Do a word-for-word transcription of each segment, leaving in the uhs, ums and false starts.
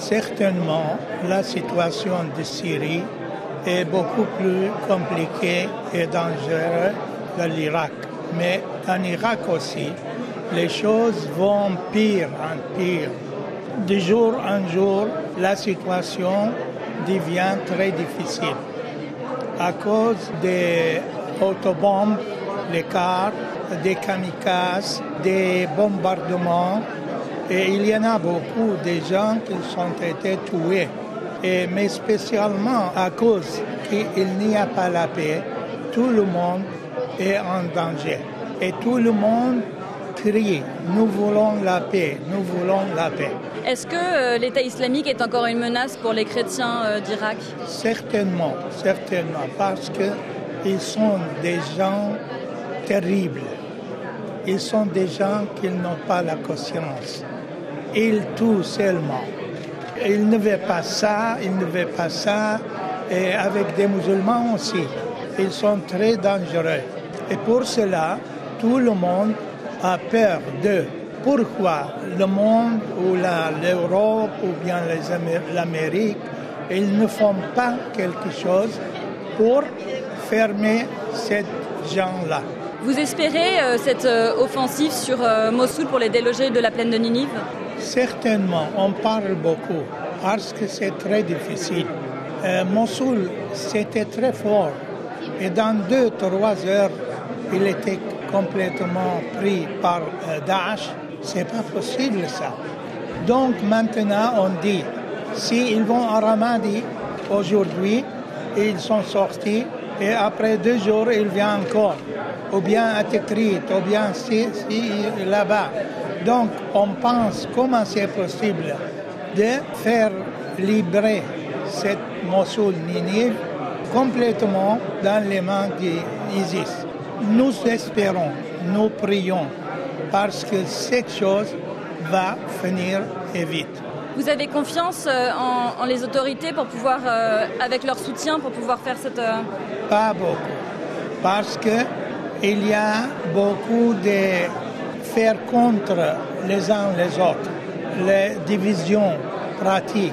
Certainement, la situation de Syrie est beaucoup plus compliquée et dangereuse que l'Irak. Mais en Irak aussi, les choses vont pire en pire. De jour en jour, la situation devient très difficile à cause des autobombes, les cars, des kamikazes, des bombardements. Et il y en a beaucoup de gens qui ont été tués. Et, mais spécialement à cause qu'il n'y a pas la paix, tout le monde est en danger. Et tout le monde crie, nous voulons la paix, nous voulons la paix. Est-ce que euh, l'État islamique est encore une menace pour les chrétiens euh, d'Irak ? Certainement, certainement, parce qu'ils sont des gens terribles. Ils sont des gens qui n'ont pas la conscience. Ils tuent seulement. Ils ne veulent pas ça, ils ne veulent pas ça. Et avec des musulmans aussi, ils sont très dangereux. Et pour cela, tout le monde a peur d'eux. Pourquoi le monde ou la, l'Europe ou bien les Amér- l'Amérique, ils ne font pas quelque chose pour fermer ces gens-là? Vous espérez euh, cette euh, offensive sur euh, Mossoul pour les déloger de la plaine de Ninive ? Certainement, on parle beaucoup parce que c'est très difficile. Euh, Mossoul, c'était très fort et dans deux, trois heures, il était complètement pris par euh, Daesh. C'est pas possible ça. Donc maintenant, on dit, s'ils vont à Ramadi aujourd'hui, ils sont sortis et après deux jours, ils viennent encore. Ou bien à Tikrit, ou bien si, si, là-bas. Donc, on pense comment c'est possible de faire libérer cette Mossoul Ninive complètement dans les mains d'ISIS. Nous espérons, nous prions, parce que cette chose va finir et vite. Vous avez confiance euh, en, en les autorités pour pouvoir, euh, avec leur soutien, pour pouvoir faire cette... Euh... Pas beaucoup, parce que il y a beaucoup de faire contre les uns les autres, les divisions pratiques.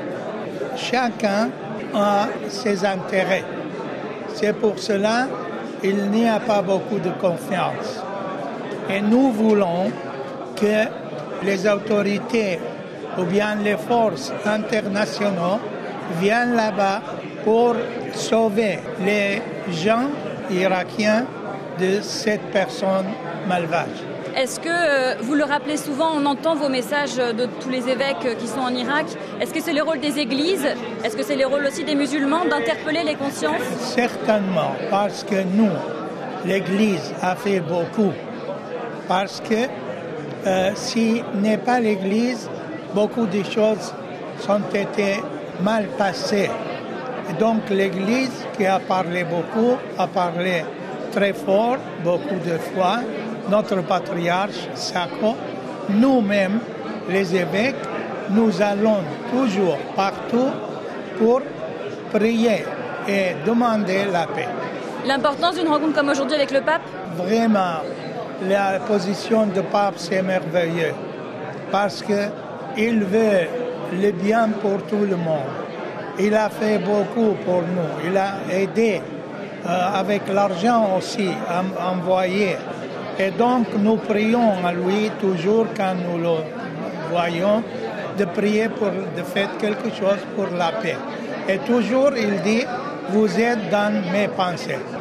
Chacun a ses intérêts. C'est pour cela qu'il n'y a pas beaucoup de confiance. Et nous voulons que les autorités ou bien les forces internationales viennent là-bas pour sauver les gens irakiens de cette personne malvage. Est-ce que euh, vous le rappelez souvent, on entend vos messages de tous les évêques qui sont en Irak. Est-ce que c'est le rôle des églises ? Est-ce que c'est le rôle aussi des musulmans d'interpeller les consciences ? Certainement, parce que nous, l'Église a fait beaucoup. Parce que euh, si n'est pas l'Église, beaucoup de choses ont été mal passées. Et donc l'Église qui a parlé beaucoup, a parlé très fort, beaucoup de fois, notre patriarche Sako, nous-mêmes, les évêques, nous allons toujours partout pour prier et demander la paix. L'importance d'une rencontre comme aujourd'hui avec le pape ? Vraiment, la position du pape, c'est merveilleux parce qu'il veut le bien pour tout le monde. Il a fait beaucoup pour nous. Il a aidé euh, avec l'argent aussi à envoyer. Et donc, nous prions à lui toujours quand nous le voyons, de prier pour de faire quelque chose pour la paix. Et toujours, il dit, vous êtes dans mes pensées.